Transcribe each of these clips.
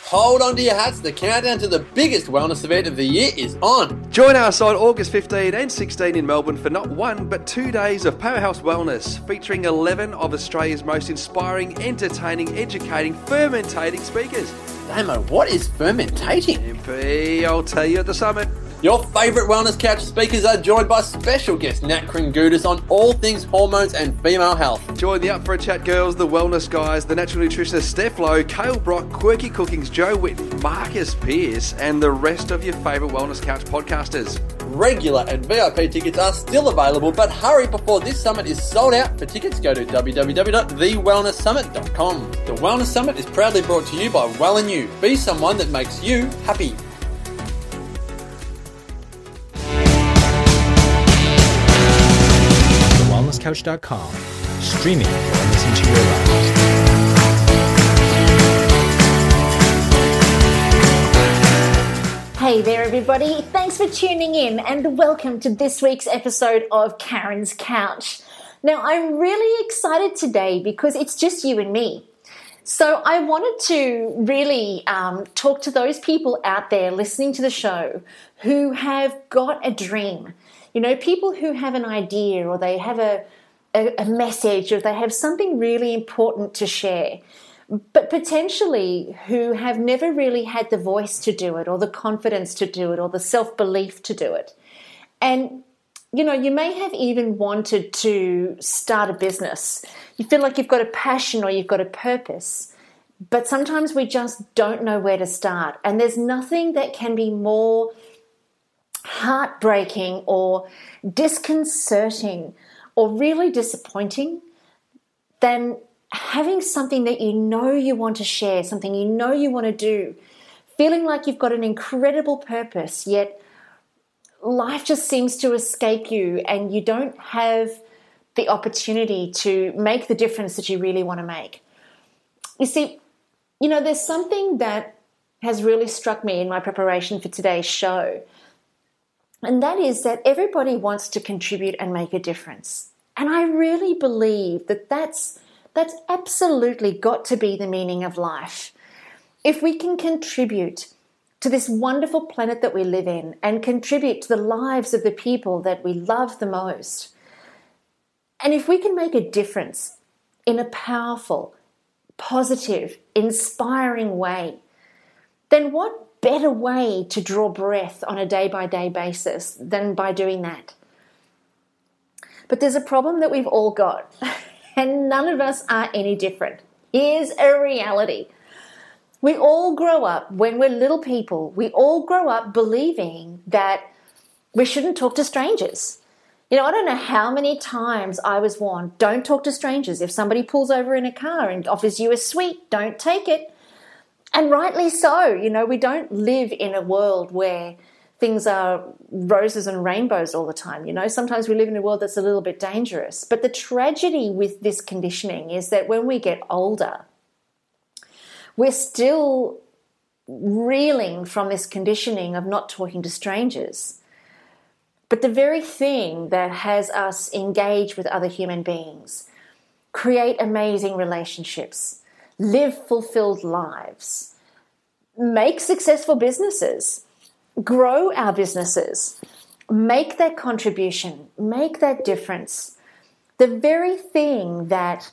Hold on to your hats, the countdown to the biggest wellness event of the year is on. Join us on August 15 and 16 in Melbourne for not 1 but 2 days of Powerhouse Wellness, featuring 11 of Australia's most inspiring, entertaining, educating, fermentating speakers. Damo, what is fermentating? MP, I'll tell you at the summit. Your favourite wellness couch speakers are joined by special guest Nat Kringoudis on all things hormones and female health. Join the Up for a Chat girls, the wellness guys, the natural nutritionist Steph Lowe, Cale Brock, Quirky Cookings, Joe Whitten, Marcus Pearce, and the rest of your favourite wellness couch podcasters. Regular and VIP tickets are still available, but hurry before this summit is sold out. For tickets, go to www.thewellnesssummit.com. The Wellness Summit is proudly brought to you by Well and You. Be someone that makes you happy. TheWellnessCouch.com, streaming wellness into your lives. Hey there everybody, thanks for tuning in and welcome to this week's episode of Karen's Couch. Now I'm really excited today because it's just you and me. So I wanted to really talk to those people out there listening to the show who have got a dream. You know, people who have an idea or they have a message or they have something really important to share, but potentially who have never really had the voice to do it or the confidence to do it or the self-belief to do it. And, you know, you may have even wanted to start a business. You feel like you've got a passion or you've got a purpose, but sometimes we just don't know where to start. And there's nothing that can be more heartbreaking or disconcerting or really disappointing than having something that you know you want to share, something you know you want to do, feeling like you've got an incredible purpose, yet life just seems to escape you and you don't have the opportunity to make the difference that you really want to make. You see, you know, there's something that has really struck me in my preparation for today's show. And that is that everybody wants to contribute and make a difference. And I really believe that that's absolutely got to be the meaning of life. If we can contribute to this wonderful planet that we live in and contribute to the lives of the people that we love the most, and if we can make a difference in a powerful, positive, inspiring way, then what better way to draw breath on a day-by-day basis than by doing that? But there's a problem that we've all got, and none of us are any different. Here's a reality. We all grow up, when we're little people, we all grow up believing that we shouldn't talk to strangers. You know, I don't know how many times I was warned, don't talk to strangers. If somebody pulls over in a car and offers you a sweet, don't take it. And rightly so. You know, we don't live in a world where things are roses and rainbows all the time. You know, sometimes we live in a world that's a little bit dangerous. But the tragedy with this conditioning is that when we get older, we're still reeling from this conditioning of not talking to strangers. But the very thing that has us engage with other human beings, create amazing relationships, live fulfilled lives, make successful businesses, grow our businesses, make that contribution, make that difference. The very thing that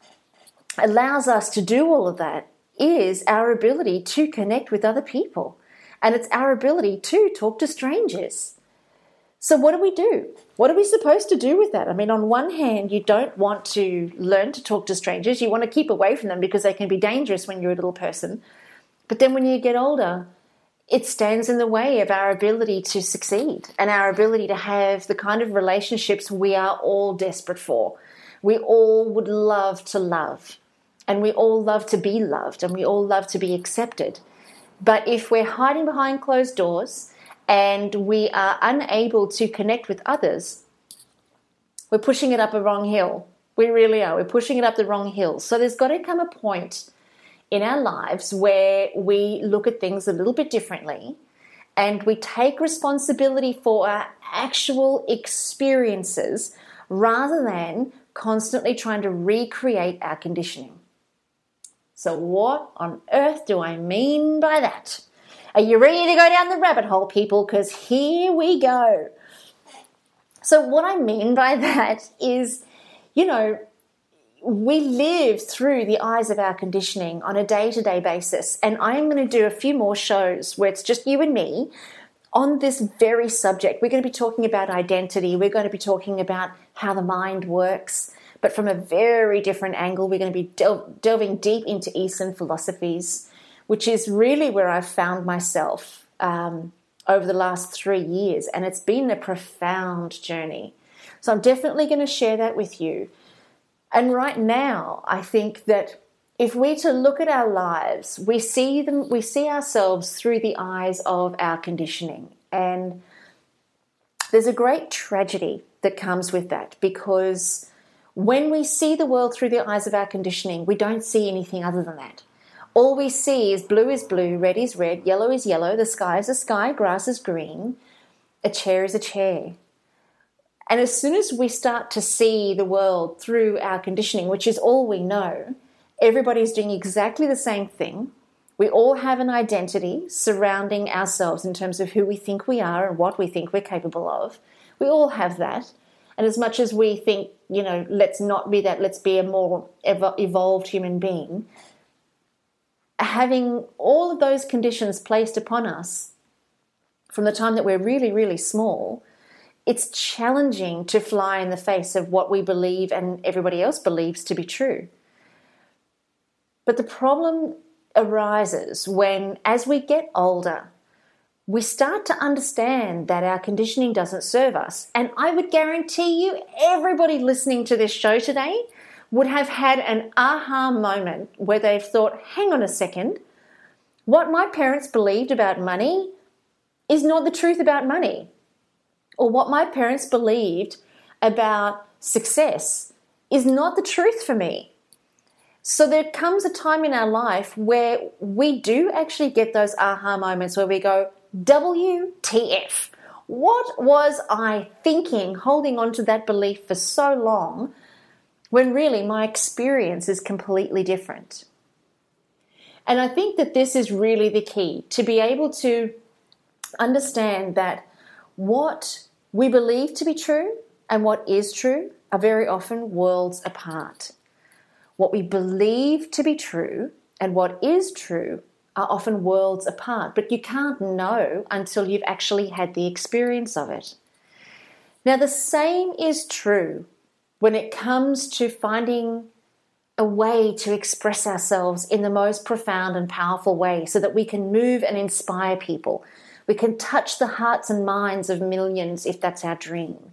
allows us to do all of that is our ability to connect with other people. And it's our ability to talk to strangers. So what do? What are we supposed to do with that? I mean, on one hand, you don't want to learn to talk to strangers. You want to keep away from them because they can be dangerous when you're a little person. But then when you get older, it stands in the way of our ability to succeed and our ability to have the kind of relationships we are all desperate for. We all would love to love, and we all love to be loved, and we all love to be accepted. But if we're hiding behind closed doors and we are unable to connect with others, we're pushing it up a wrong hill. We really are. We're pushing it up the wrong hill. So there's got to come a point in our lives where we look at things a little bit differently and we take responsibility for our actual experiences rather than constantly trying to recreate our conditioning. So what on earth do I mean by that? Are you ready to go down the rabbit hole, people? Because here we go. So what I mean by that is, we live through the eyes of our conditioning on a day-to-day basis. And I am going to do a few more shows where it's just you and me on this very subject. We're going to be talking about identity. We're going to be talking about how the mind works, but from a very different angle. We're going to be delving deep into Eastern philosophies, which is really where I've found myself over the last 3 years. And it's been a profound journey. So I'm definitely going to share that with you. And right now, I think that if we're to look at our lives, we see ourselves through the eyes of our conditioning. And there's a great tragedy that comes with that, because when we see the world through the eyes of our conditioning, we don't see anything other than that. All we see is blue, red is red, yellow is yellow, the sky is the sky, grass is green, a chair is a chair. And as soon as we start to see the world through our conditioning, which is all we know, everybody's doing exactly the same thing. We all have an identity surrounding ourselves in terms of who we think we are and what we think we're capable of. We all have that. And as much as we think, let's not be that, let's be a more evolved human being, having all of those conditions placed upon us from the time that we're really, really small, it's challenging to fly in the face of what we believe and everybody else believes to be true. But the problem arises when, as we get older, we start to understand that our conditioning doesn't serve us. And I would guarantee you, everybody listening to this show today would have had an aha moment where they've thought, hang on a second, what my parents believed about money is not the truth about money. Or what my parents believed about success is not the truth for me. So there comes a time in our life where we do actually get those aha moments where we go, WTF? What was I thinking, holding on to that belief for so long, when really my experience is completely different? And I think that this is really the key, to be able to understand that what we believe to be true and what is true are very often worlds apart. What we believe to be true and what is true are often worlds apart, but you can't know until you've actually had the experience of it. Now, the same is true when it comes to finding a way to express ourselves in the most profound and powerful way so that we can move and inspire people. We can touch the hearts and minds of millions if that's our dream.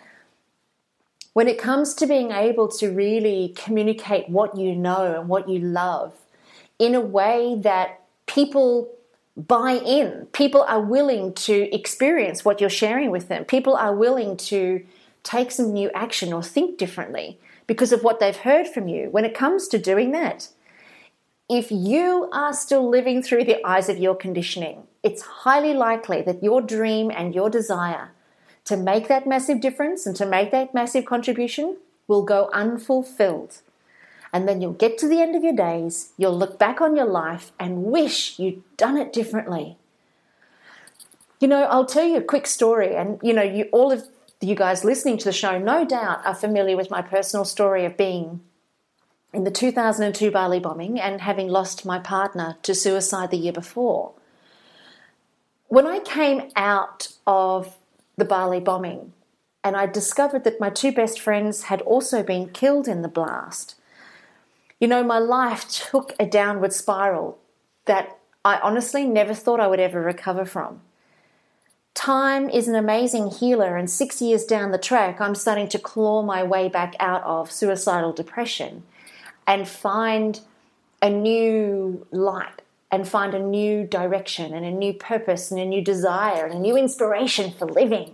When it comes to being able to really communicate what you know and what you love in a way that people buy in, people are willing to experience what you're sharing with them, people are willing to take some new action or think differently because of what they've heard from you. When it comes to doing that, if you are still living through the eyes of your conditioning, it's highly likely that your dream and your desire to make that massive difference and to make that massive contribution will go unfulfilled. And then you'll get to the end of your days, you'll look back on your life and wish you'd done it differently. I'll tell you a quick story, and all of you guys listening to the show no doubt are familiar with my personal story of being in the 2002 Bali bombing and having lost my partner to suicide the year before. When I came out of the Bali bombing and I discovered that my two best friends had also been killed in the blast, my life took a downward spiral that I honestly never thought I would ever recover from. Time is an amazing healer, and 6 years down the track, I'm starting to claw my way back out of suicidal depression and find a new light and find a new direction and a new purpose and a new desire and a new inspiration for living.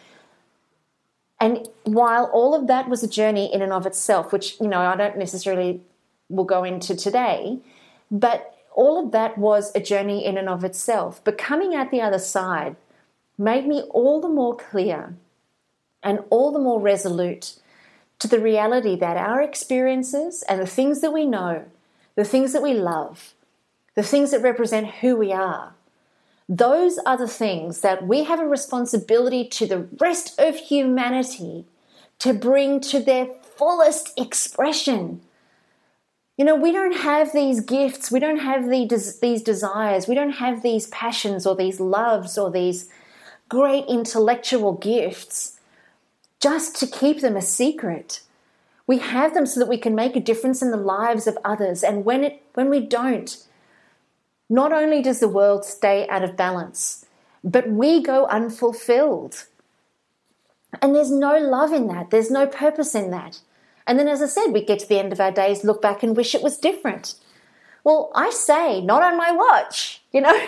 And while all of that was a journey in and of itself, which, I don't necessarily will go into today, but all of that was a journey in and of itself. But coming out the other side made me all the more clear and all the more resolute to the reality that our experiences and the things that we know the things that we love, the things that represent who we are, those are the things that we have a responsibility to the rest of humanity to bring to their fullest expression. You know, we don't have these gifts, we don't have these desires, we don't have these passions or these loves or these great intellectual gifts just to keep them a secret. We have them so that we can make a difference in the lives of others. And when we don't, not only does the world stay out of balance, but we go unfulfilled. And there's no love in that. There's no purpose in that. And then, as I said, we get to the end of our days, look back and wish it was different. Well, I say, not on my watch, you know,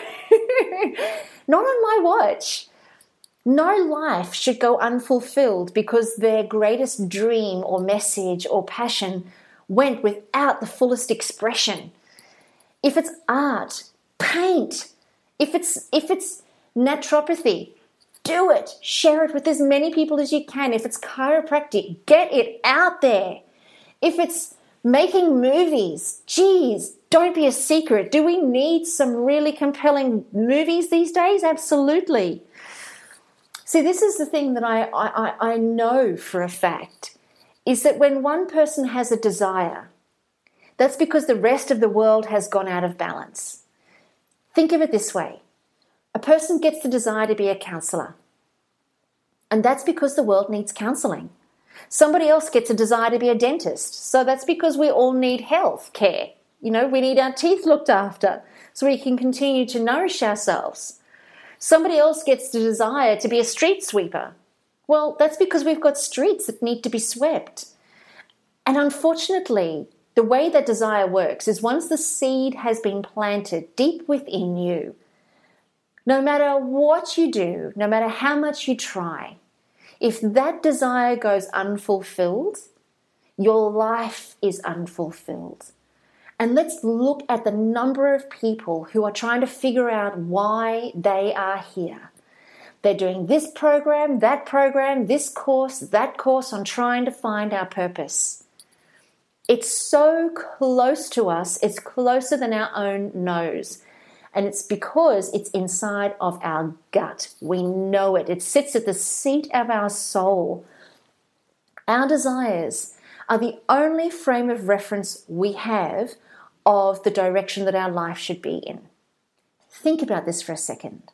not on my watch. No life should go unfulfilled because their greatest dream or message or passion went without the fullest expression. If it's art, paint. If it's naturopathy, do it. Share it with as many people as you can. If it's chiropractic, get it out there. If it's making movies, geez, don't be a secret. Do we need some really compelling movies these days? Absolutely. See, this is the thing that I know for a fact, is that when one person has a desire, that's because the rest of the world has gone out of balance. Think of it this way. A person gets the desire to be a counsellor, and that's because the world needs counselling. Somebody else gets a desire to be a dentist, so that's because we all need health care. You know, we need our teeth looked after so we can continue to nourish ourselves. Somebody else gets the desire to be a street sweeper. Well, that's because we've got streets that need to be swept. And unfortunately, the way that desire works is once the seed has been planted deep within you, no matter what you do, no matter how much you try, if that desire goes unfulfilled, your life is unfulfilled. And let's look at the number of people who are trying to figure out why they are here. They're doing this program, this course, that course on trying to find our purpose. It's so close to us, it's closer than our own nose. And it's because it's inside of our gut. We know it. It sits at the seat of our soul. Our desires are the only frame of reference we have of the direction that our life should be in. Think about this for a second.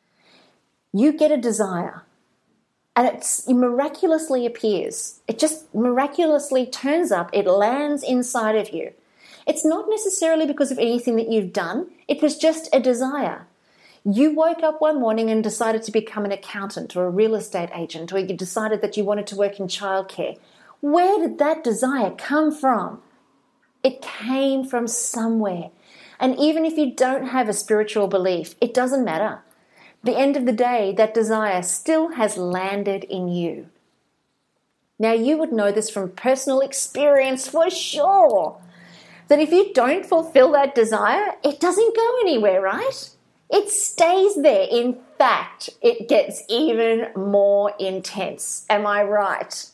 You get a desire, and it miraculously appears. It just miraculously turns up. It lands inside of you. It's not necessarily because of anything that you've done. It was just a desire. You woke up one morning and decided to become an accountant or a real estate agent, or you decided that you wanted to work in childcare. Where did that desire come from? It came from somewhere. And even if you don't have a spiritual belief, it doesn't matter. At the end of the day, that desire still has landed in you. Now, you would know this from personal experience for sure, that if you don't fulfill that desire, it doesn't go anywhere, right? It stays there. In fact, it gets even more intense. Am I right?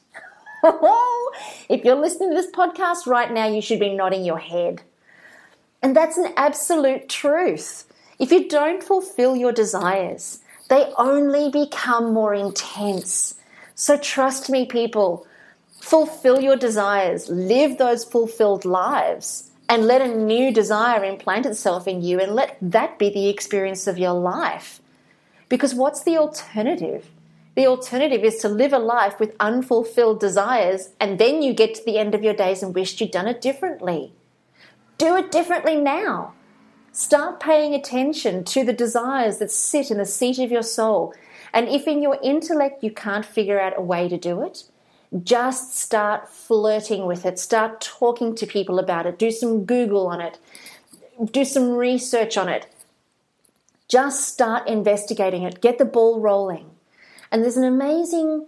If you're listening to this podcast right now, you should be nodding your head. And that's an absolute truth. If you don't fulfill your desires, they only become more intense. So trust me, people, fulfill your desires, live those fulfilled lives, and let a new desire implant itself in you, and let that be the experience of your life. Because what's the alternative? The alternative is to live a life with unfulfilled desires, and then you get to the end of your days and wished you'd done it differently. Do it differently now. Start paying attention to the desires that sit in the seat of your soul. And if in your intellect you can't figure out a way to do it, just start flirting with it. Start talking to people about it. Do some Google on it. Do some research on it. Just start investigating it. Get the ball rolling. And there's an amazing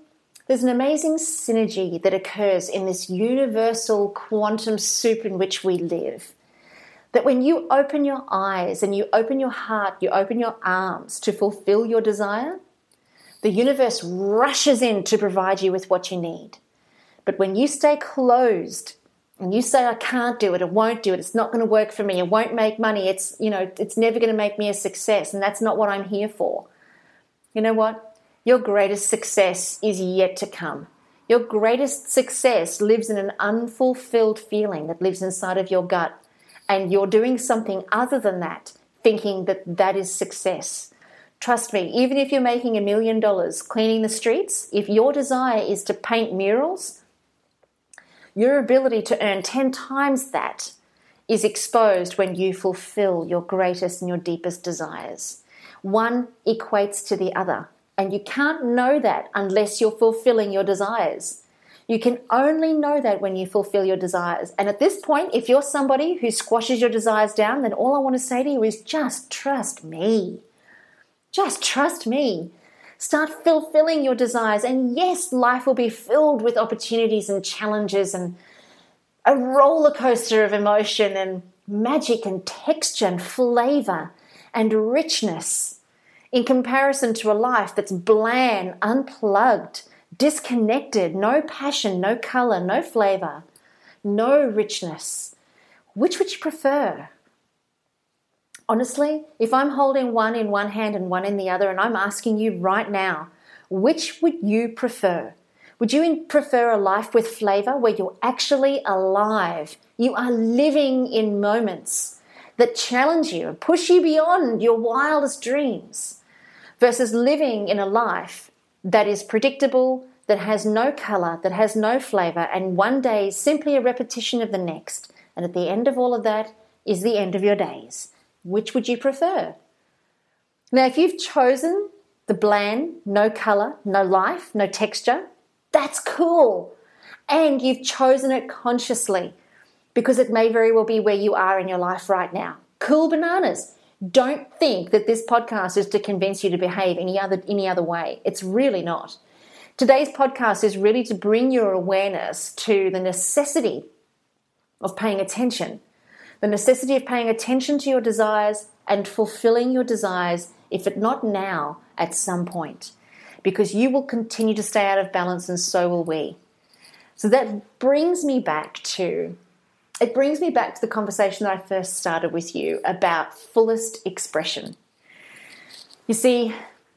synergy that occurs in this universal quantum soup in which we live. That when you open your eyes and you open your heart, you open your arms to fulfill your desire, the universe rushes in to provide you with what you need. But when you stay closed and you say, I can't do it, I won't do it, it's not going to work for me, it won't make money, it's never going to make me a success, and that's not what I'm here for. You know what? Your greatest success is yet to come. Your greatest success lives in an unfulfilled feeling that lives inside of your gut, and you're doing something other than that, thinking that that is success. Trust me, even if you're making $1 million cleaning the streets, if your desire is to paint murals, your ability to earn 10 times that is exposed when you fulfill your greatest and your deepest desires. One equates to the other, and you can't know that unless you're fulfilling your desires. You can only know that when you fulfill your desires. And at this point, if you're somebody who squashes your desires down, then all I want to say to you is just trust me. Just trust me. Start fulfilling your desires. And yes, life will be filled with opportunities and challenges and a roller coaster of emotion and magic and texture and flavor and richness in comparison to a life that's bland, unplugged, disconnected, no passion, no color, no flavor, no richness. Which would you prefer? Honestly, if I'm holding one in one hand and one in the other, and I'm asking you right now, which would you prefer? Would you prefer a life with flavor where you're actually alive? You are living in moments that challenge you and push you beyond your wildest dreams, versus living in a life that is predictable, that has no color, that has no flavor, and one day is simply a repetition of the next. And at the end of all of that is the end of your days. Which would you prefer? Now, if you've chosen the bland, no color, no life, no texture, that's cool. And you've chosen it consciously because it may very well be where you are in your life right now. Cool bananas. Don't think that this podcast is to convince you to behave any other way. It's really not. Today's podcast is really to bring your awareness to the necessity of paying attention. The necessity of paying attention to your desires and fulfilling your desires, if it not now, at some point. Because you will continue to stay out of balance and so will we. So that brings me back to the conversation that I first started with you about fullest expression. You see,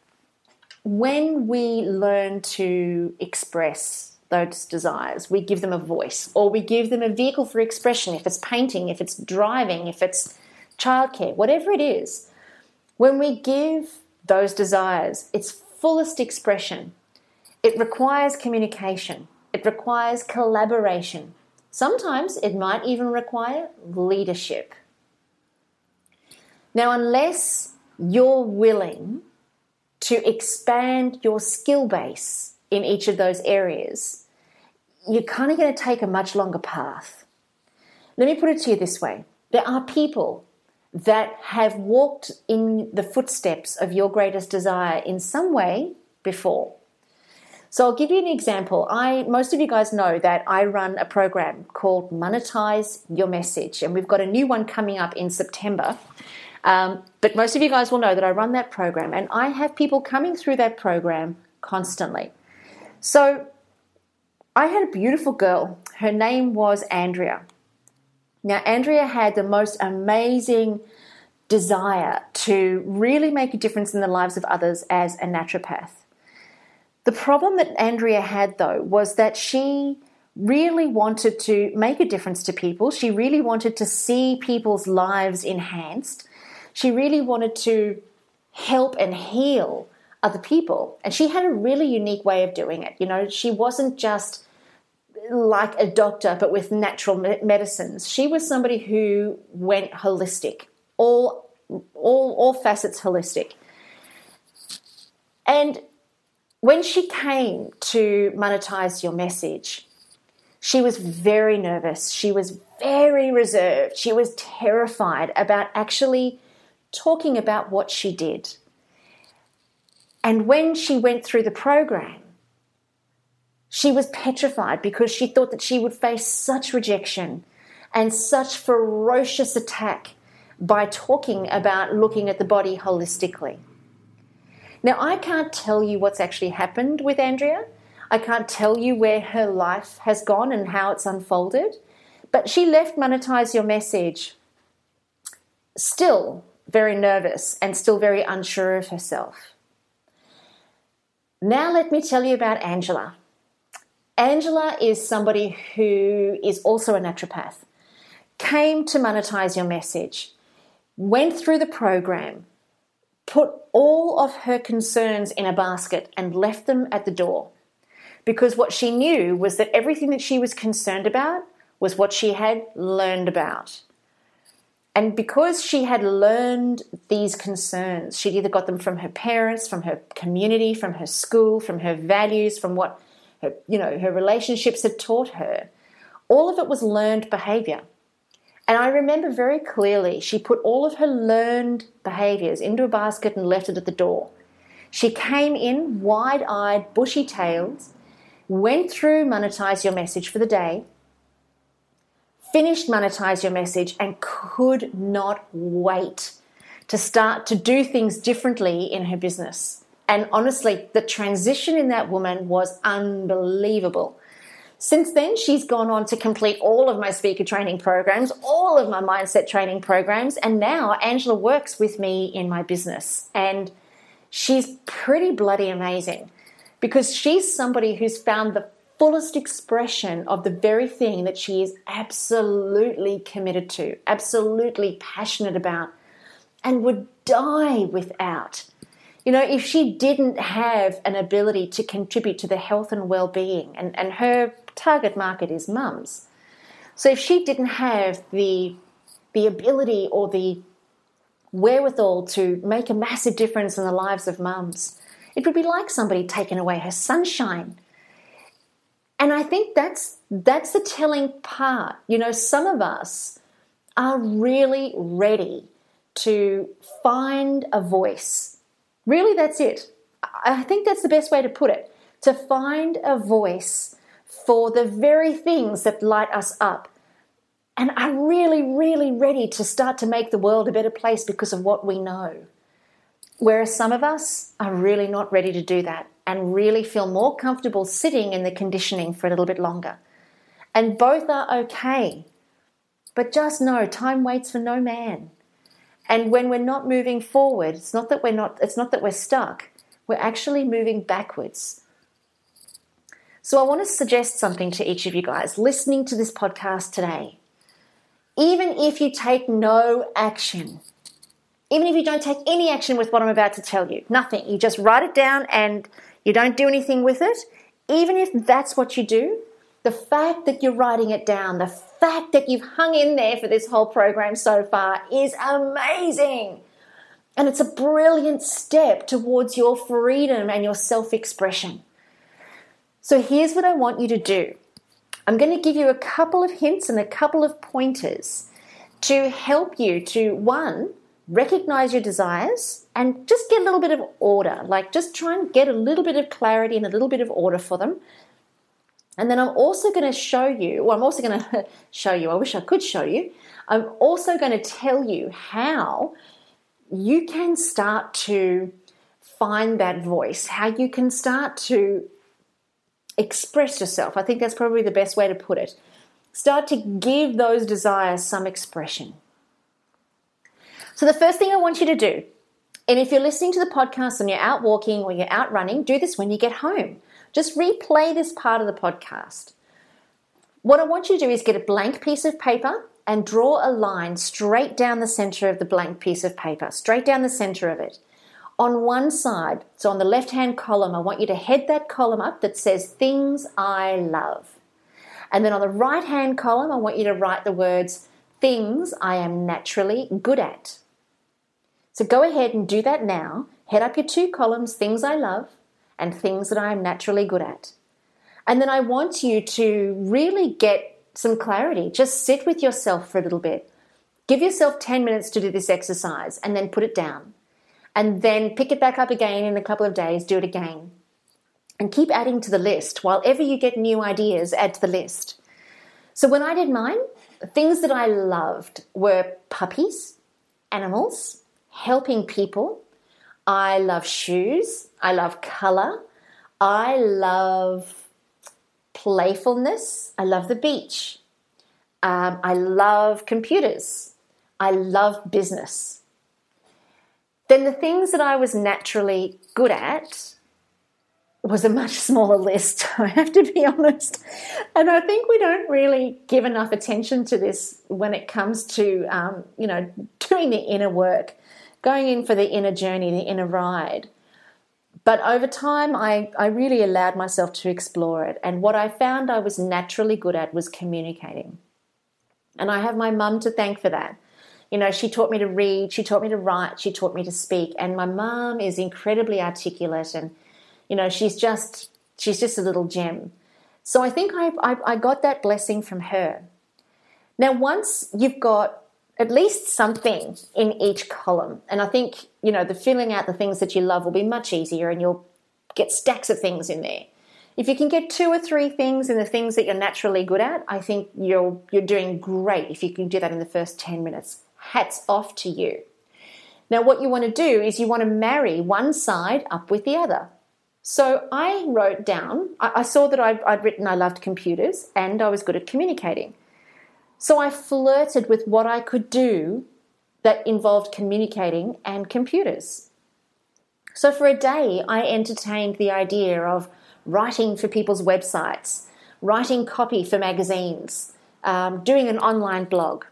when we learn to express those desires, we give them a voice, or we give them a vehicle for expression, if it's painting, if it's driving, if it's childcare, whatever it is. When we give those desires its fullest expression, it requires communication, it requires collaboration. Sometimes it might even require leadership. Now, unless you're willing to expand your skill base in each of those areas, you're kind of going to take a much longer path. Let me put it to you this way. There are people that have walked in the footsteps of your greatest desire in some way before. So I'll give you an example. Most of you guys know that I run a program called Monetize Your Message, and we've got a new one coming up in September. But most of you guys will know that I run that program, and I have people coming through that program constantly. So I had a beautiful girl. Her name was Andrea. Now, Andrea had the most amazing desire to really make a difference in the lives of others as a naturopath. The problem that Andrea had, though, was that she really wanted to make a difference to people. She really wanted to see people's lives enhanced. She really wanted to help and heal other people. And she had a really unique way of doing it. You know, she wasn't just like a doctor, but with natural medicines. She was somebody who went holistic, all facets holistic. And when she came to Monetize Your Message, she was very nervous. She was very reserved. She was terrified about actually talking about what she did. And when she went through the program, she was petrified because she thought that she would face such rejection and such ferocious attack by talking about looking at the body holistically. Now, I can't tell you what's actually happened with Andrea. I can't tell you where her life has gone and how it's unfolded. But she left Monetize Your Message still very nervous and still very unsure of herself. Now let me tell you about Angela. Angela is somebody who is also a naturopath, came to Monetize Your Message, went through the program, put all of her concerns in a basket and left them at the door. Because what she knew was that everything that she was concerned about was what she had learned about. And because she had learned these concerns, she'd either got them from her parents, from her community, from her school, from her values, from what her relationships had taught her. All of it was learned behavior. And I remember very clearly she put all of her learned behaviors into a basket and left it at the door. She came in wide-eyed, bushy-tailed, went through Monetize Your Message for the day, finished Monetize Your Message, and could not wait to start to do things differently in her business. And honestly, the transition in that woman was unbelievable. Since then, she's gone on to complete all of my speaker training programs, all of my mindset training programs, and now Angela works with me in my business. And she's pretty bloody amazing because she's somebody who's found the fullest expression of the very thing that she is absolutely committed to, absolutely passionate about, and would die without. If she didn't have an ability to contribute to the health and well-being, and her target market is mums. So if she didn't have the ability or the wherewithal to make a massive difference in the lives of mums, it would be like somebody taking away her sunshine. And I think that's the telling part. Some of us are really ready to find a voice. Really, that's it. I think that's the best way to put it. To find a voice for the very things that light us up and are really, really ready to start to make the world a better place because of what we know. Whereas some of us are really not ready to do that and really feel more comfortable sitting in the conditioning for a little bit longer. And both are okay. But just know, time waits for no man. And when we're not moving forward, it's not that we're stuck. We're actually moving backwards. So I want to suggest something to each of you guys listening to this podcast today. Even if you take no action, even if you don't take any action with what I'm about to tell you, nothing, you just write it down and you don't do anything with it, even if that's what you do, the fact that you're writing it down, the fact that you've hung in there for this whole program so far is amazing. And it's a brilliant step towards your freedom and your self-expression. So here's what I want you to do. I'm going to give you a couple of hints and a couple of pointers to help you to, one, recognize your desires and just get a little bit of order. Like just try and get a little bit of clarity and a little bit of order for them. And then I'm also going to show you, I wish I could show you. I'm also going to tell you how you can start to find that voice, how you can start to express yourself. I think that's probably the best way to put it. Start to give those desires some expression. So the first thing I want you to do, and if you're listening to the podcast and you're out walking or you're out running, do this when you get home. Just replay this part of the podcast. What I want you to do is get a blank piece of paper and draw a line straight down the center of the blank piece of paper, straight down the center of it. On one side, so on the left-hand column, I want you to head that column up that says things I love. And then on the right-hand column, I want you to write the words things I am naturally good at. So go ahead and do that now. Head up your two columns, things I love and things that I am naturally good at. And then I want you to really get some clarity. Just sit with yourself for a little bit. Give yourself 10 minutes to do this exercise and then put it down. And then pick it back up again in a couple of days, do it again. And keep adding to the list. While ever you get new ideas, add to the list. So when I did mine, things that I loved were puppies, animals, helping people. I love shoes. I love color. I love playfulness. I love the beach. I love computers. I love business. Then the things that I was naturally good at was a much smaller list, I have to be honest. And I think we don't really give enough attention to this when it comes to, doing the inner work, going in for the inner journey, the inner ride. But over time, I really allowed myself to explore it. And what I found I was naturally good at was communicating. And I have my mum to thank for that. You know, she taught me to read, she taught me to write, she taught me to speak. And my mum is incredibly articulate, and, you know, she's just a little gem. So I think I got that blessing from her. Now, once you've got at least something in each column, and I think, you know, the filling out the things that you love will be much easier, and you'll get stacks of things in there. If you can get 2 or 3 things in the things that you're naturally good at, I think you're doing great if you can do that in the first 10 minutes. Hats off to you. Now, what you want to do is you want to marry one side up with the other. So I wrote down, I saw that I'd written I loved computers and I was good at communicating. So I flirted with what I could do that involved communicating and computers. So for a day, I entertained the idea of writing for people's websites, writing copy for magazines, doing an online blog.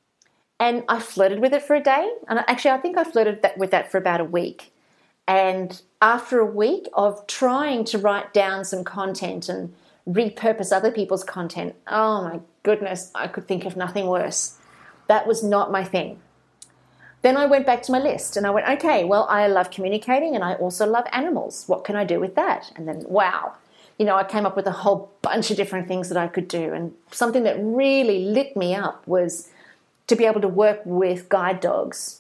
And I flirted with it for a day. And actually, I think I flirted with that for about a week. And after a week of trying to write down some content and repurpose other people's content, oh my goodness, I could think of nothing worse. That was not my thing. Then I went back to my list and I went, okay, well, I love communicating and I also love animals. What can I do with that? And then, wow, you know, I came up with a whole bunch of different things that I could do. And something that really lit me up was to be able to work with guide dogs.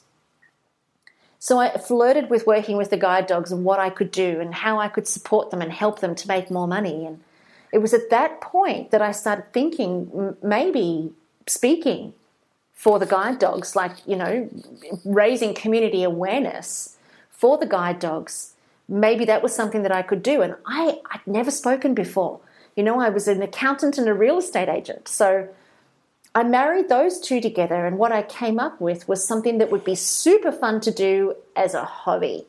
So I flirted with working with the guide dogs and what I could do and how I could support them and help them to make more money. And it was at that point that I started thinking maybe speaking for the guide dogs, like, you know, raising community awareness for the guide dogs. Maybe that was something that I could do. And I'd never spoken before. You know, I was an accountant and a real estate agent. So I married those two together, and what I came up with was something that would be super fun to do as a hobby.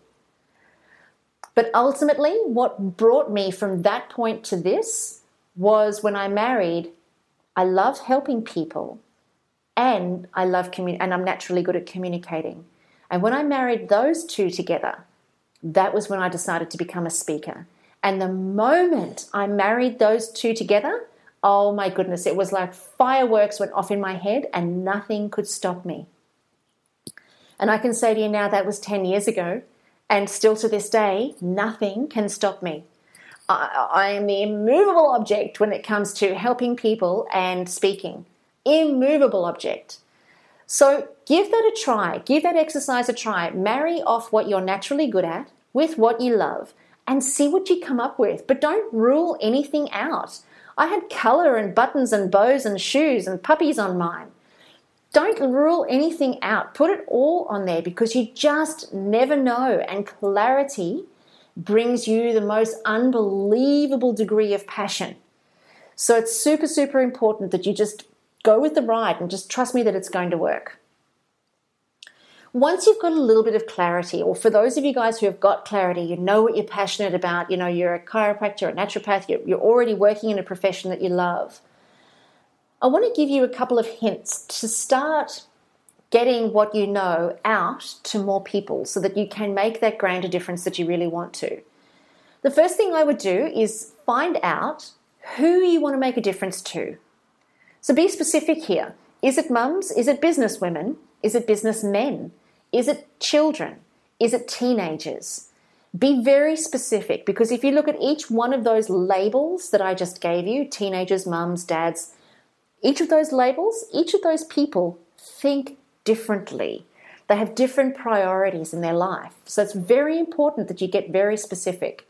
But ultimately, what brought me from that point to this was when I married, I love helping people and I love and I'm naturally good at communicating. And when I married those two together, that was when I decided to become a speaker. And the moment I married those two together, oh my goodness, it was like fireworks went off in my head and nothing could stop me. And I can say to you now that was 10 years ago, and still to this day, nothing can stop me. I am the immovable object when it comes to helping people and speaking. Immovable object. So give that a try. Give that exercise a try. Marry off what you're naturally good at with what you love and see what you come up with. But don't rule anything out. I had colour and buttons and bows and shoes and puppies on mine. Don't rule anything out. Put it all on there because you just never know. And clarity brings you the most unbelievable degree of passion. So it's super, super important that you just go with the ride and just trust me that it's going to work. Once you've got a little bit of clarity, or for those of you guys who have got clarity, you know what you're passionate about, you know, you're a chiropractor, a naturopath, you're already working in a profession that you love, I want to give you a couple of hints to start getting what you know out to more people so that you can make that grander difference that you really want to. The first thing I would do is find out who you want to make a difference to. So be specific here. Is it mums? Is it business women? Is it businessmen? Is it children? Is it teenagers? Be very specific, because if you look at each one of those labels that I just gave you, teenagers, mums, dads, each of those labels, each of those people think differently. They have different priorities in their life. So it's very important that you get very specific.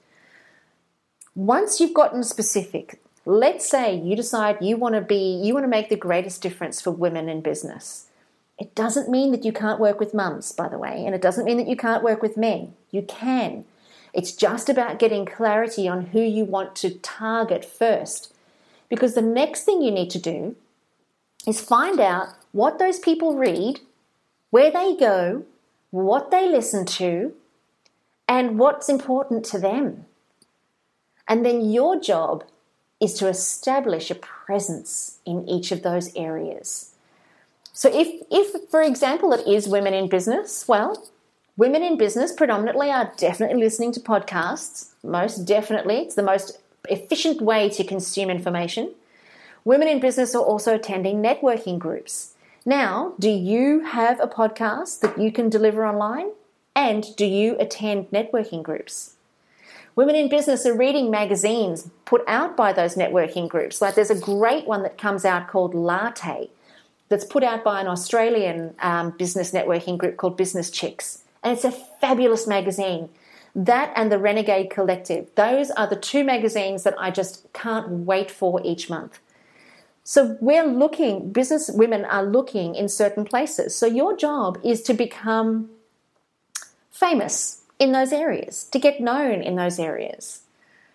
Once you've gotten specific, let's say you decide you want to make the greatest difference for women in business. It doesn't mean that you can't work with mums, by the way, and it doesn't mean that you can't work with men. You can. It's just about getting clarity on who you want to target first. Because the next thing you need to do is find out what those people read, where they go, what they listen to, and what's important to them. And then your job is to establish a presence in each of those areas. So if, for example, it is women in business, well, women in business predominantly are definitely listening to podcasts. Most definitely. It's the most efficient way to consume information. Women in business are also attending networking groups. Now, do you have a podcast that you can deliver online? And do you attend networking groups? Women in business are reading magazines put out by those networking groups. Like there's a great one that comes out called Latte that's put out by an Australian business networking group called Business Chicks. And it's a fabulous magazine. That and the Renegade Collective, those are the two magazines that I just can't wait for each month. So we're looking, business women are looking in certain places. So your job is to become famous in those areas, to get known in those areas.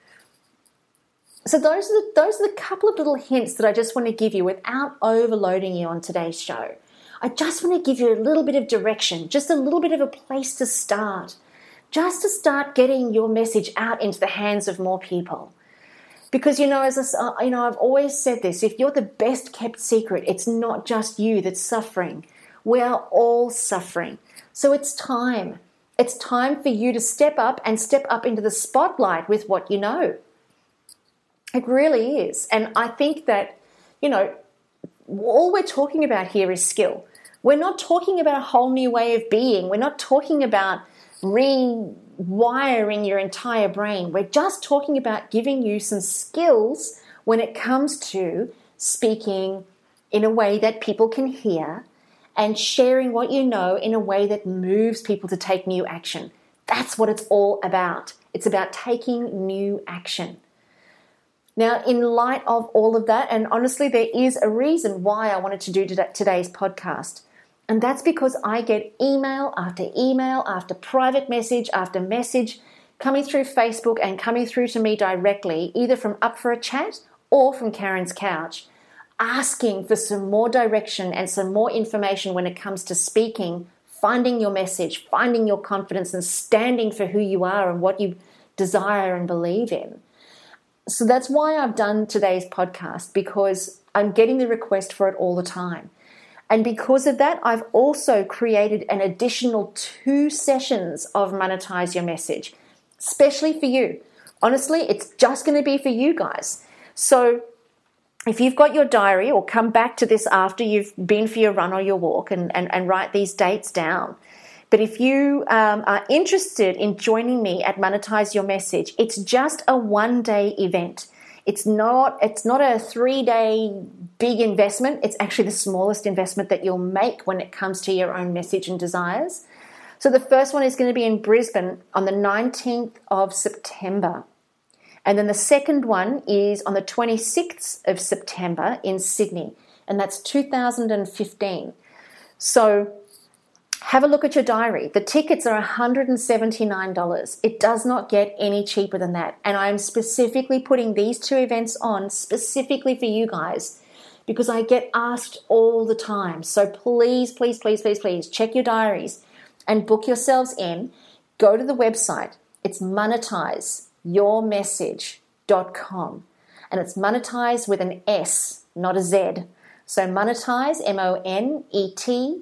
So those are the couple of little hints that I just want to give you without overloading you on today's show. I just want to give you a little bit of direction, just a little bit of a place to start, just to start getting your message out into the hands of more people. Because, I've always said this, if you're the best kept secret, it's not just you that's suffering. We are all suffering. So it's time. It's time for you to step up into the spotlight with what you know. It really is. And I think that, all we're talking about here is skill. We're not talking about a whole new way of being. We're not talking about rewiring your entire brain. We're just talking about giving you some skills when it comes to speaking in a way that people can hear and sharing what you know in a way that moves people to take new action. That's what it's all about. It's about taking new action. Now, in light of all of that, and honestly, there is a reason why I wanted to do today's podcast. And that's because I get email after private message after message coming through Facebook and coming through to me directly, either from Up for a Chat or from Karen's Couch, asking for some more direction and some more information when it comes to speaking, finding your message, finding your confidence and standing for who you are and what you desire and believe in. So that's why I've done today's podcast, because I'm getting the request for it all the time. And because of that, I've also created an additional 2 sessions of Monetize Your Message, especially for you. Honestly, it's just going to be for you guys. So if you've got your diary, or come back to this after you've been for your run or your walk and write these dates down. But if you are interested in joining me at Monetize Your Message, it's just a 1-day event. It's not a 3-day big investment. It's actually the smallest investment that you'll make when it comes to your own message and desires. So the first one is going to be in Brisbane on the 19th of September. And then the second one is on the 26th of September in Sydney. And that's 2015. So have a look at your diary. The tickets are $179. It does not get any cheaper than that. And I'm specifically putting these 2 events on specifically for you guys because I get asked all the time. So please check your diaries and book yourselves in. Go to the website. It's monetizeyourmessage.com. And it's monetize with an S, not a Z. So monetize, MONETISE,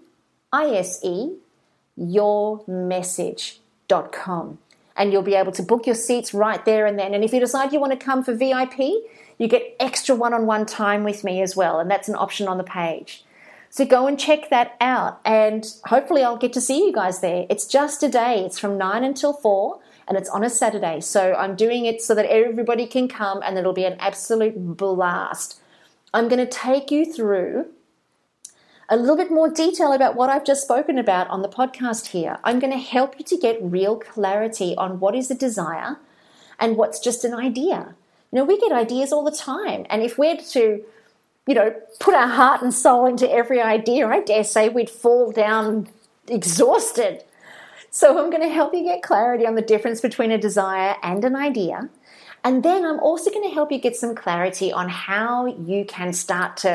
yourmessage.com. And you'll be able to book your seats right there and then. And if you decide you want to come for VIP, you get extra one-on-one time with me as well. And that's an option on the page. So go and check that out. And hopefully I'll get to see you guys there. It's just a day. It's from 9 until 4. And it's on a Saturday. So I'm doing it so that everybody can come and it'll be an absolute blast. I'm going to take you through a little bit more detail about what I've just spoken about on the podcast here. I'm going to help you to get real clarity on what is a desire and what's just an idea. We get ideas all the time. And if we're to, put our heart and soul into every idea, I dare say we'd fall down exhausted. So I'm going to help you get clarity on the difference between a desire and an idea. And then I'm also going to help you get some clarity on how you can start to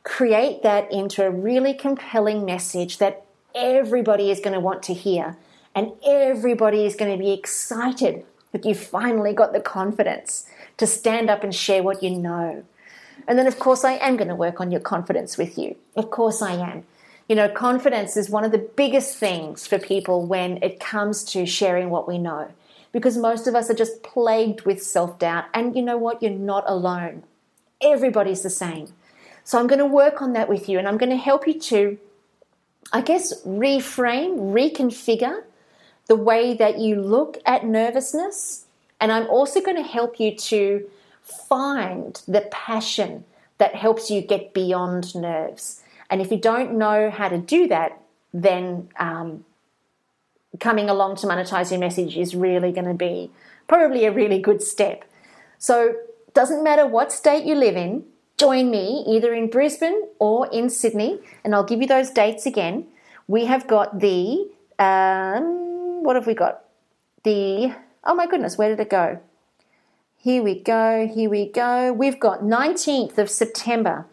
create that into a really compelling message that everybody is going to want to hear, and everybody is going to be excited that you finally got the confidence to stand up and share what you know. And then, of course, I am going to work on your confidence with you. Of course I am. You know, confidence is one of the biggest things for people when it comes to sharing what we know, because most of us are just plagued with self-doubt. And you know what? You're not alone. Everybody's the same. So I'm going to work on that with you, and I'm going to help you to, I guess, reframe, reconfigure the way that you look at nervousness. And I'm also going to help you to find the passion that helps you get beyond nerves. And if you don't know how to do that, then coming along to monetize your message is really going to be probably a really good step. So doesn't matter what state you live in, join me either in Brisbane or in Sydney, and I'll give you those dates again. We have got the, what have we got? Oh my goodness, where did it go? Here we go. We've got 19th of September,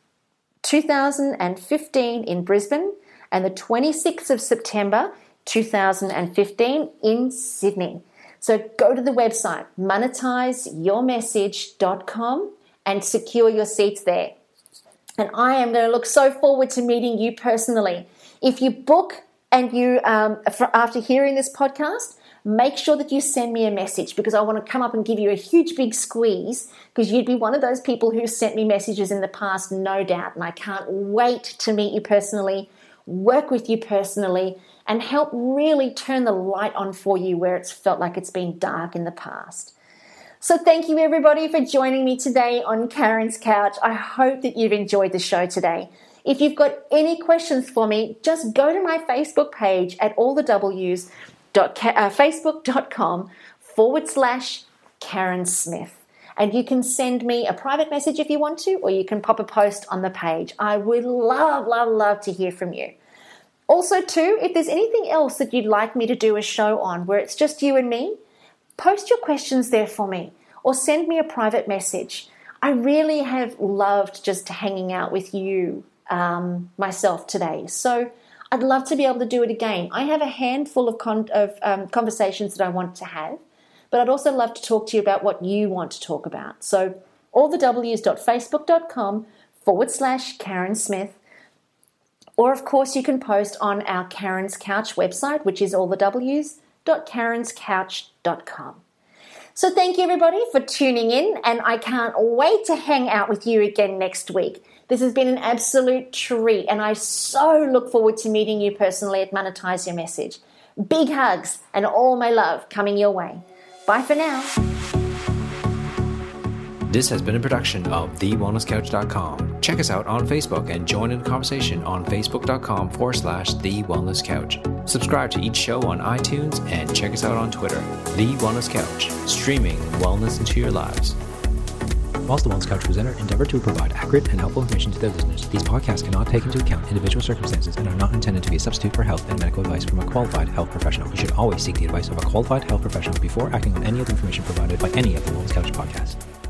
2015 in Brisbane, and the 26th of September, 2015 in Sydney. So go to the website, monetizeyourmessage.com, and secure your seats there. And I am going to look so forward to meeting you personally. If you book and you, after hearing this podcast, make sure that you send me a message, because I want to come up and give you a huge big squeeze, because you'd be one of those people who sent me messages in the past, no doubt. And I can't wait to meet you personally, work with you personally, and help really turn the light on for you where it's felt like it's been dark in the past. So thank you everybody for joining me today on Karen's Couch. I hope that you've enjoyed the show today. If you've got any questions for me, just go to my Facebook page at allthews.facebook.com/Karen Smith. And you can send me a private message if you want to, or you can pop a post on the page. I would love to hear from you. Also too, if there's anything else that you'd like me to do a show on where it's just you and me, post your questions there for me, or send me a private message. I really have loved just hanging out with you myself today. So I'd love to be able to do it again. I have a handful of conversations that I want to have, but I'd also love to talk to you about what you want to talk about. So allthews.facebook.com/Karen Smith. Or of course you can post on our Karen's Couch website, which is allthews.karenscouch.com. So thank you everybody for tuning in, and I can't wait to hang out with you again next week. This has been an absolute treat, and I so look forward to meeting you personally at Monetize Your Message. Big hugs and all my love coming your way. Bye for now. This has been a production of TheWellnessCouch.com. Check us out on Facebook and join in the conversation on Facebook.com/TheWellnessCouch. Subscribe to each show on iTunes and check us out on Twitter. The Wellness Couch, streaming wellness into your lives. Whilst the Wellness Couch presenter endeavor to provide accurate and helpful information to their listeners, these podcasts cannot take into account individual circumstances and are not intended to be a substitute for health and medical advice from a qualified health professional. You should always seek the advice of a qualified health professional before acting on any of the information provided by any of the Wellness Couch podcasts.